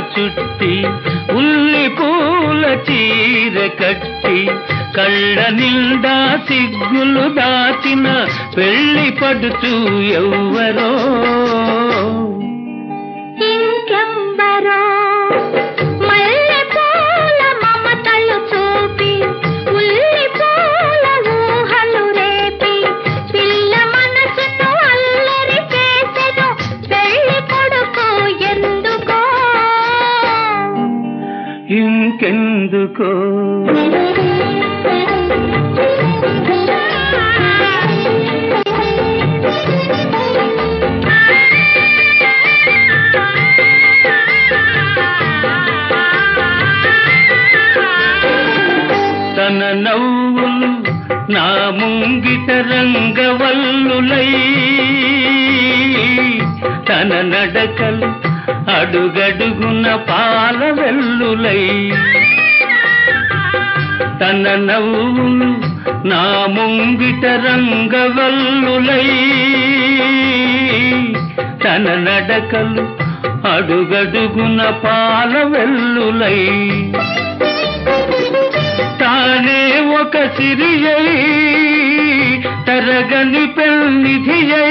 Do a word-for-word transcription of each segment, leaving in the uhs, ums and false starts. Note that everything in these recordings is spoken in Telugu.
చుట్టి ఉల్లి పూల చీర కట్టి కళ్ళ నిండా సిగ్గులు దాచిన పెళ్లి పడుచు ఎవ్వరో ఇంకెవ్వరో మల్లె పూల మమతలు చూపి ఉల్లి పూల ఊహలు రేపి పిల్ల మనసును అల్లరి చేసెను పెళ్లి కొడుకు ఎందుకో ఇంకెందుకో తన నవ్వులు నా ముంగిట రంగవల్లులై తన నడకలు అడుగడుగున పాల వెల్లులై తన నవ్వులు నా ముంగిట రంగవల్లులై తన నడకలు అడుగడుగున పాల వెల్లులై తానే ఒక సిరియై తరగని పెన్నిధియై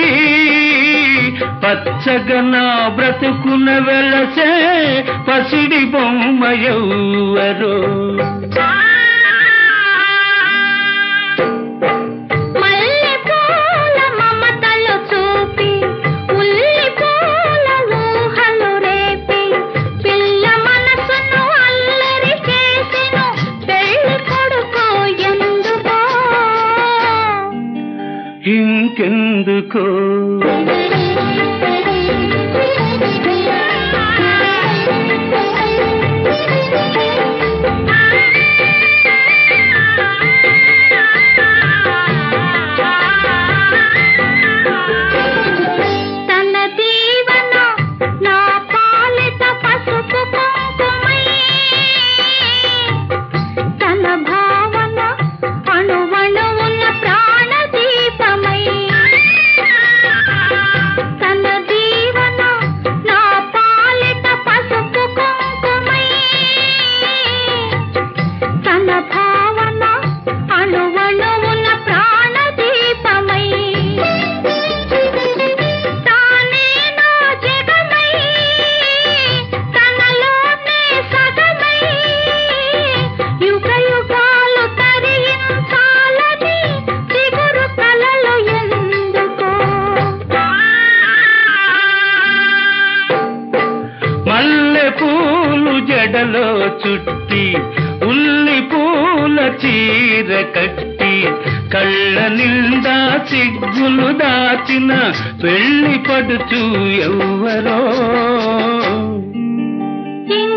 పచ్చగా నా బ్రతుకున వెలసే పసిడి బొమ్మయవ్వరో ఇంకెందుకో జడలో చుట్టి ఉల్లి పూల చీర కట్టి కళ్ళ నిండా సిగ్గులు దాచిన పెళ్లి పడుచు ఎవ్వరో